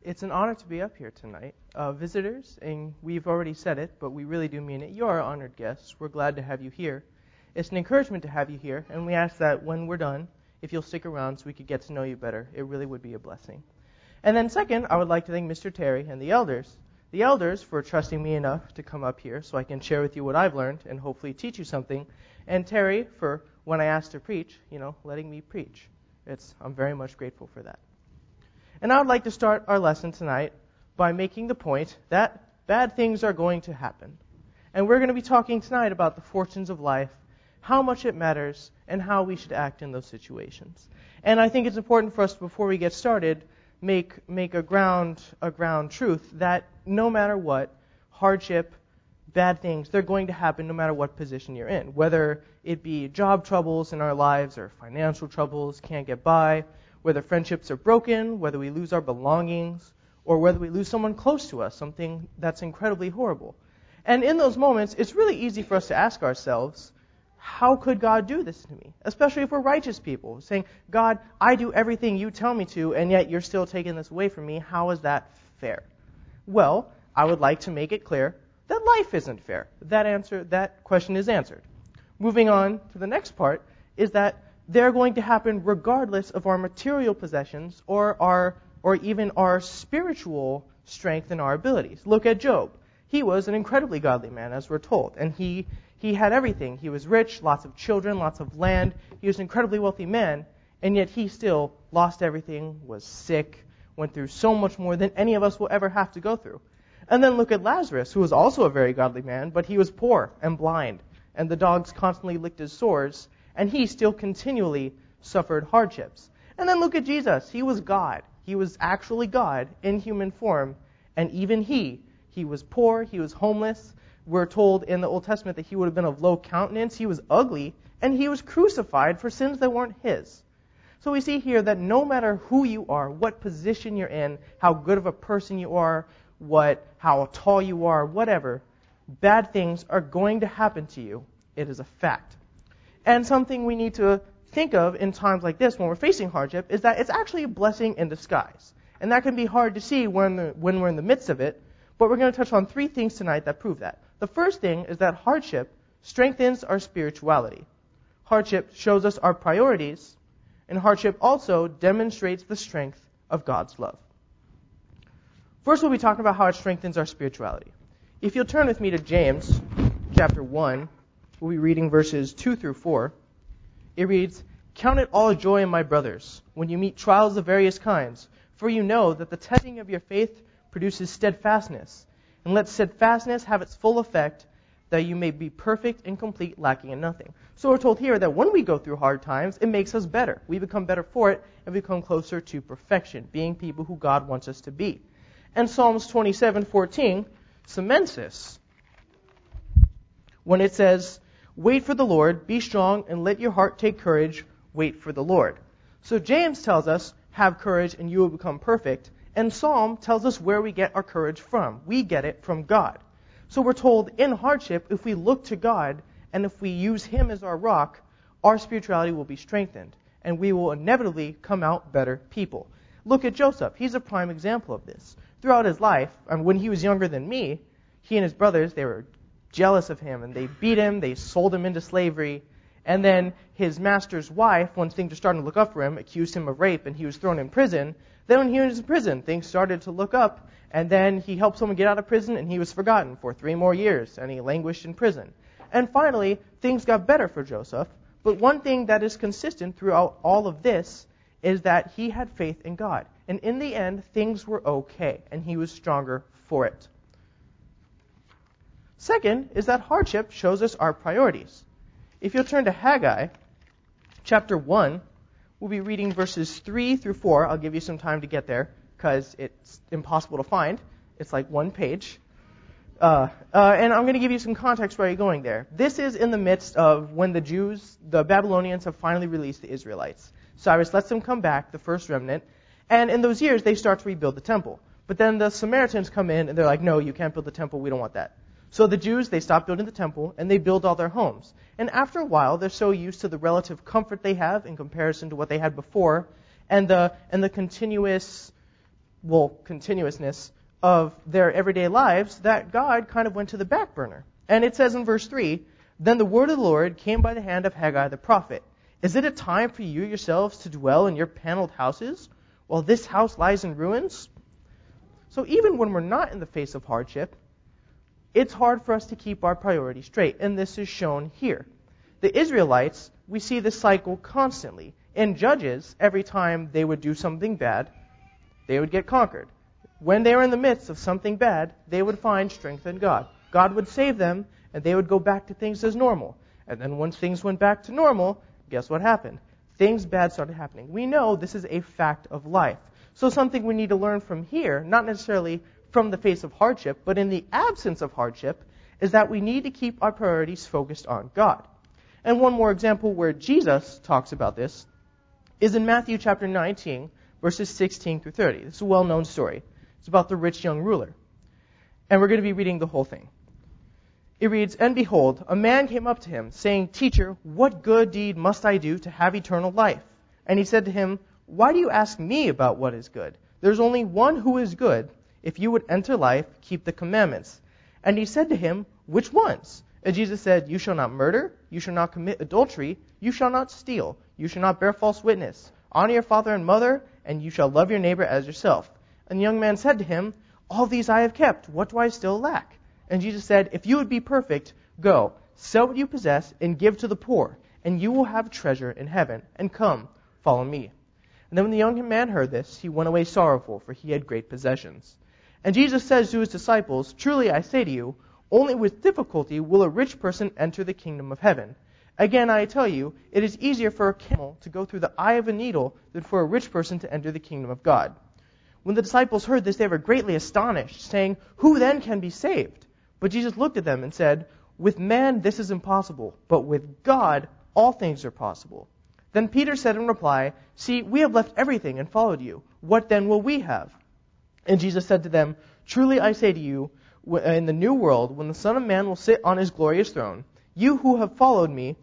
It's an honor to be up here tonight. Visitors, and we've already said it, but we really do mean it, you are honored guests. We're glad to have you here. It's an encouragement to have you here, and we ask that when we're done, if you'll stick around so we could get to know you better, it really would be a blessing. And then second, I would like to thank Mr. Terry and the elders for trusting me enough to come up here so I can share with you what I've learned and hopefully teach you something. And Terry for, when I asked to preach, letting me preach. I'm very much grateful for that. And I would like to start our lesson tonight by making the point that bad things are going to happen. And we're going to be talking tonight about the fortunes of life, how much it matters, and how we should act in those situations. And I think it's important for us, before we get started, make a ground truth that no matter what, hardship, bad things, they're going to happen no matter what position you're in. Whether it be job troubles in our lives or financial troubles, can't get by, whether friendships are broken, whether we lose our belongings, or whether we lose someone close to us, something that's incredibly horrible. And in those moments, it's really easy for us to ask ourselves, how could God do this to me? Especially if we're righteous people, saying, God, I do everything you tell me to, and yet you're still taking this away from me. How is that fair? Well, I would like to make it clear that life isn't fair. That question is answered. Moving on to the next part is that they're going to happen regardless of our material possessions or even our spiritual strength and our abilities. Look at Job. He was an incredibly godly man, as we're told, and he had everything. He was rich, lots of children, lots of land. He was an incredibly wealthy man, and yet he still lost everything, was sick, went through so much more than any of us will ever have to go through. And then look at Lazarus, who was also a very godly man, but he was poor and blind, and the dogs constantly licked his sores, and he still continually suffered hardships. And then look at Jesus. He was God. He was actually God in human form, and even he was poor, he was homeless. We're told in the Old Testament that he would have been of low countenance, he was ugly, and he was crucified for sins that weren't his. So we see here that no matter who you are, what position you're in, how good of a person you are, how tall you are, whatever, bad things are going to happen to you. It is a fact. And something we need to think of in times like this, when we're facing hardship, is that it's actually a blessing in disguise. And that can be hard to see when we're in the midst of it, but we're going to touch on three things tonight that prove that. The first thing is that hardship strengthens our spirituality. Hardship shows us our priorities, and hardship also demonstrates the strength of God's love. First, we'll be talking about how it strengthens our spirituality. If you'll turn with me to James chapter 1, we'll be reading verses 2 through 4. It reads, "Count it all joy, my brothers, when you meet trials of various kinds, for you know that the testing of your faith produces steadfastness. And let steadfastness have its full effect, that you may be perfect and complete, lacking in nothing." So we're told here that when we go through hard times, it makes us better. We become better for it and become closer to perfection, being people who God wants us to be. And Psalms 27:14 cements this when it says, "Wait for the Lord, be strong, and let your heart take courage. Wait for the Lord." So James tells us, have courage and you will become perfect. And Psalm tells us where we get our courage from. We get it from God. So we're told in hardship, if we look to God and if we use Him as our rock, our spirituality will be strengthened and we will inevitably come out better people. Look at Joseph. He's a prime example of this. Throughout his life, when he was younger than me, he and his brothers, they were jealous of him and they beat him, they sold him into slavery. And then his master's wife, once things were starting to look up for him, accused him of rape and he was thrown in prison. Then when he was in prison, things started to look up, and then he helped someone get out of prison, and he was forgotten for 3 more years, and he languished in prison. And finally, things got better for Joseph, but one thing that is consistent throughout all of this is that he had faith in God. And in the end, things were okay, and he was stronger for it. Second is that hardship shows us our priorities. If you'll turn to Haggai, chapter 1, we'll be reading verses 3 through 4. I'll give you some time to get there because it's impossible to find. It's like one page. And I'm going to give you some context while you're going there. This is in the midst of when the Babylonians have finally released the Israelites. Cyrus lets them come back, the first remnant, and in those years they start to rebuild the temple. But then the Samaritans come in and they're like, no, you can't build the temple, we don't want that. So the Jews, they stop building the temple and they build all their homes. And after a while, they're so used to the relative comfort they have in comparison to what they had before, and the continuous continuousness of their everyday lives, that God kind of went to the back burner. And it says in verse 3, "Then the word of the Lord came by the hand of Haggai the prophet. Is it a time for you yourselves to dwell in your paneled houses, while this house lies in ruins?" So even when we're not in the face of hardship, it's hard for us to keep our priorities straight, and this is shown here. The Israelites, we see this cycle constantly. In Judges, every time they would do something bad, they would get conquered. When they were in the midst of something bad, they would find strength in God. God would save them, and they would go back to things as normal. And then once things went back to normal, guess what happened? Things bad started happening. We know this is a fact of life. So something we need to learn from here, not necessarily from the face of hardship, but in the absence of hardship, is that we need to keep our priorities focused on God. And one more example where Jesus talks about this is in Matthew chapter 19, verses 16 through 30. This is a well-known story. It's about the rich young ruler. And we're going to be reading the whole thing. It reads, "And behold, a man came up to him, saying, 'Teacher, what good deed must I do to have eternal life?' And he said to him, 'Why do you ask me about what is good? There's only one who is good. If you would enter life, keep the commandments.' And he said to him, 'Which ones?' And Jesus said, 'You shall not murder, you shall not commit adultery, you shall not steal, you shall not bear false witness, honor your father and mother, and you shall love your neighbor as yourself.' And the young man said to him, 'All these I have kept, what do I still lack?' And Jesus said, 'If you would be perfect, go, sell what you possess, and give to the poor, and you will have treasure in heaven, and come, follow me.' And then when the young man heard this, he went away sorrowful, for he had great possessions. And Jesus says to his disciples, 'Truly I say to you, only with difficulty will a rich person enter the kingdom of heaven. Again, I tell you, it is easier for a camel to go through the eye of a needle than for a rich person to enter the kingdom of God.' When the disciples heard this, they were greatly astonished, saying, 'Who then can be saved?' But Jesus looked at them and said, 'With man this is impossible, but with God all things are possible.' Then Peter said in reply, 'See, we have left everything and followed you. What then will we have?' And Jesus said to them, 'Truly I say to you, in the new world, when the Son of Man will sit on his glorious throne, you who have followed me,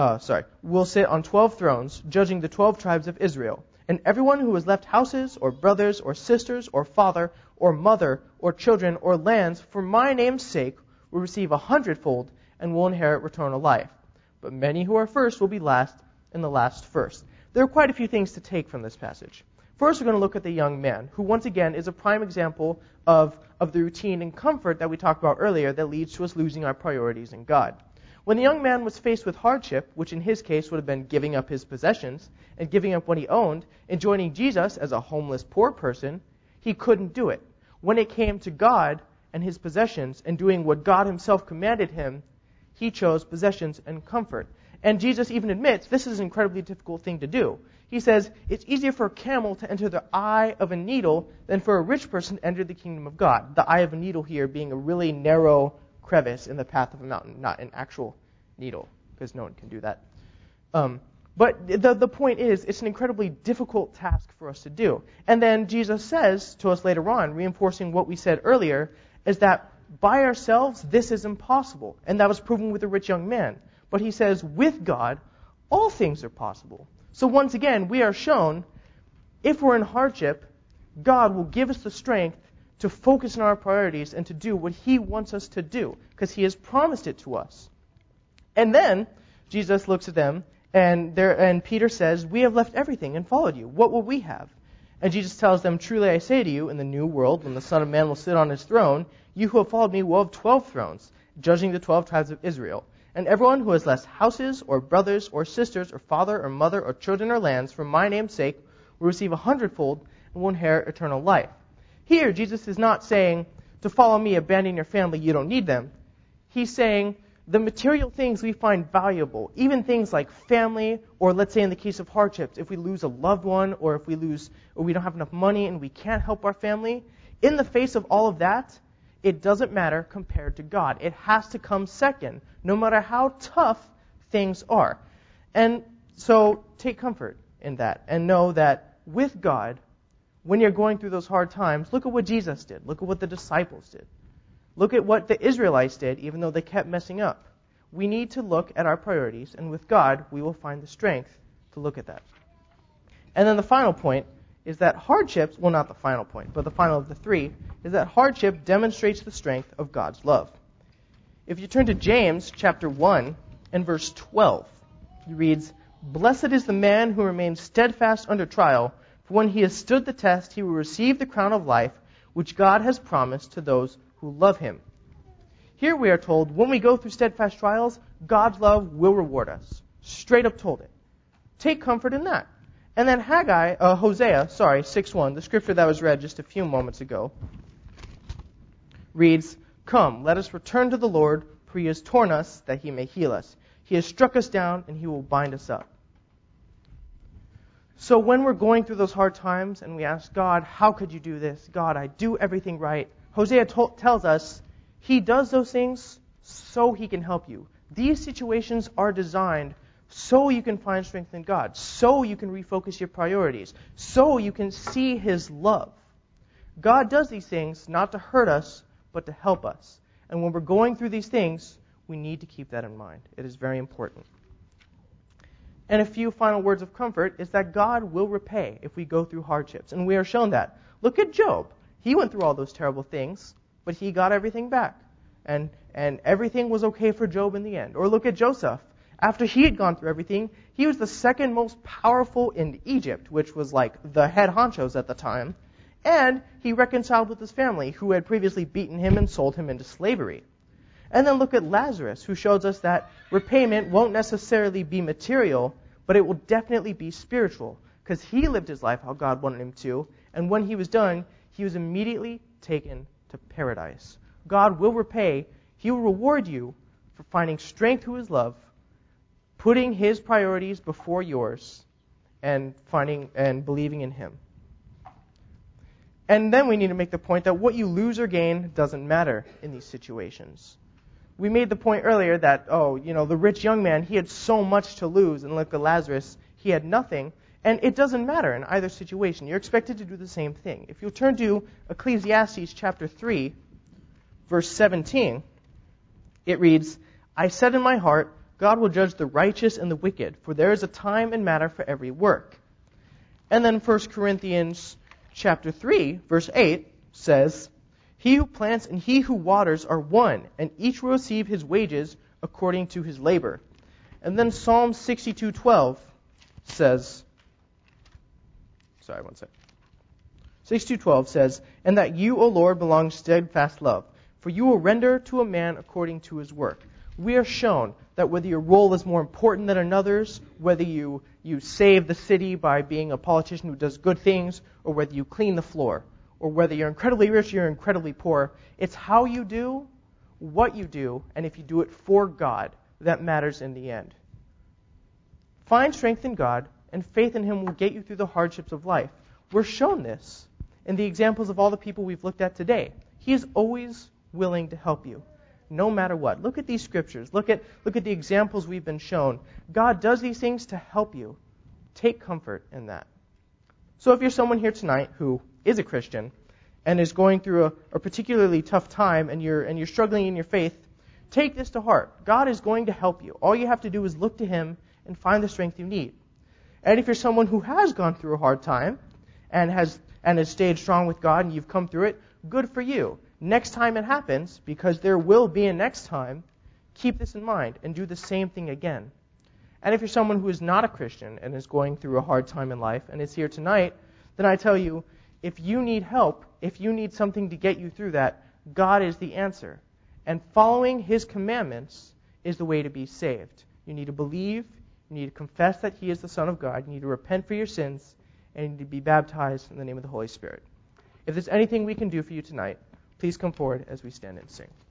will sit on 12 thrones, judging the 12 tribes of Israel. And everyone who has left houses, or brothers, or sisters, or father, or mother, or children, or lands, for my name's sake, will receive 100-fold and will inherit eternal life. But many who are first will be last, and the last first.'" There are quite a few things to take from this passage. First, we're going to look at the young man, who once again is a prime example of the routine and comfort that we talked about earlier that leads to us losing our priorities in God. When the young man was faced with hardship, which in his case would have been giving up his possessions and giving up what he owned and joining Jesus as a homeless poor person, he couldn't do it. When it came to God and his possessions and doing what God himself commanded him, he chose possessions and comfort. And Jesus even admits this is an incredibly difficult thing to do. He says, it's easier for a camel to enter the eye of a needle than for a rich person to enter the kingdom of God. The eye of a needle here being a really narrow crevice in the path of a mountain, not an actual needle, because no one can do that. But the point is, it's an incredibly difficult task for us to do. And then Jesus says to us later on, reinforcing what we said earlier, is that by ourselves, this is impossible. And that was proven with the rich young man. But he says, with God, all things are possible. So once again, we are shown, if we're in hardship, God will give us the strength to focus on our priorities and to do what he wants us to do, because he has promised it to us. And then Jesus looks at them, and Peter says, "We have left everything and followed you. What will we have?" And Jesus tells them, "Truly I say to you, in the new world, when the Son of Man will sit on his throne, you who have followed me will have 12 thrones, judging the 12 tribes of Israel. And everyone who has left houses, or brothers, or sisters, or father, or mother, or children, or lands, for my name's sake, will receive 100-fold and will inherit eternal life." Here, Jesus is not saying, to follow me, abandon your family, you don't need them. He's saying, the material things we find valuable, even things like family, or let's say in the case of hardships, if we lose a loved one, or if we don't have enough money and we can't help our family, in the face of all of that, it doesn't matter compared to God. It has to come second, no matter how tough things are. And so take comfort in that and know that with God, when you're going through those hard times, look at what Jesus did. Look at what the disciples did. Look at what the Israelites did, even though they kept messing up. We need to look at our priorities, and with God, we will find the strength to look at that. And then the final point is that hardships, well, not the final point, but the final of the three, is that hardship demonstrates the strength of God's love. If you turn to James chapter 1 and verse 12, he reads, "Blessed is the man who remains steadfast under trial, for when he has stood the test, he will receive the crown of life, which God has promised to those who love him." Here we are told, when we go through steadfast trials, God's love will reward us. Straight up told it. Take comfort in that. And then Hosea 6:1, the scripture that was read just a few moments ago, reads, "Come, let us return to the Lord, for he has torn us that he may heal us. He has struck us down, and he will bind us up." So when we're going through those hard times and we ask God, how could you do this? God, I do everything right. Hosea tells us he does those things so he can help you. These situations are designed so you can find strength in God, so you can refocus your priorities, so you can see his love. God does these things not to hurt us, but to help us. And when we're going through these things, we need to keep that in mind. It is very important. And a few final words of comfort is that God will repay if we go through hardships. And we are shown that. Look at Job. He went through all those terrible things, but he got everything back. And everything was okay for Job in the end. Or look at Joseph. After he had gone through everything, he was the second most powerful in Egypt, which was like the head honchos at the time. And he reconciled with his family, who had previously beaten him and sold him into slavery. And then look at Lazarus, who shows us that repayment won't necessarily be material, but it will definitely be spiritual, because he lived his life how God wanted him to, and when he was done, he was immediately taken to paradise. God will repay. He will reward you for finding strength through his love, putting his priorities before yours, and believing in him. And then we need to make the point that what you lose or gain doesn't matter in these situations. We made the point earlier that, the rich young man, he had so much to lose, and look at Lazarus, he had nothing. And it doesn't matter in either situation. You're expected to do the same thing. If you'll turn to Ecclesiastes chapter 3, verse 17, it reads, "I said in my heart, God will judge the righteous and the wicked, for there is a time and matter for every work." And then 1 Corinthians chapter 3, verse 8 says, "He who plants and he who waters are one, and each will receive his wages according to his labor." And then Psalm 62:12 says, 62:12 says, "And that you, O Lord, belong steadfast love, for you will render to a man according to his work." We are shown that whether your role is more important than another's, whether you save the city by being a politician who does good things, or whether you clean the floor, or whether you're incredibly rich or you're incredibly poor, it's how you do, what you do, and if you do it for God, that matters in the end. Find strength in God, and faith in him will get you through the hardships of life. We're shown this in the examples of all the people we've looked at today. He is always willing to help you, no matter what. Look at these scriptures. Look at the examples we've been shown. God does these things to help you. Take comfort in that. So if you're someone here tonight who is a Christian and is going through a particularly tough time and you're struggling in your faith, take this to heart. God is going to help you. All you have to do is look to him and find the strength you need. And if you're someone who has gone through a hard time and has stayed strong with God and you've come through it, good for you. Next time it happens, because there will be a next time, keep this in mind and do the same thing again. And if you're someone who is not a Christian and is going through a hard time in life and is here tonight, then I tell you, if you need help, if you need something to get you through that, God is the answer. And following his commandments is the way to be saved. You need to believe, you need to confess that he is the Son of God, you need to repent for your sins, and you need to be baptized in the name of the Holy Spirit. If there's anything we can do for you tonight, please come forward as we stand and sing.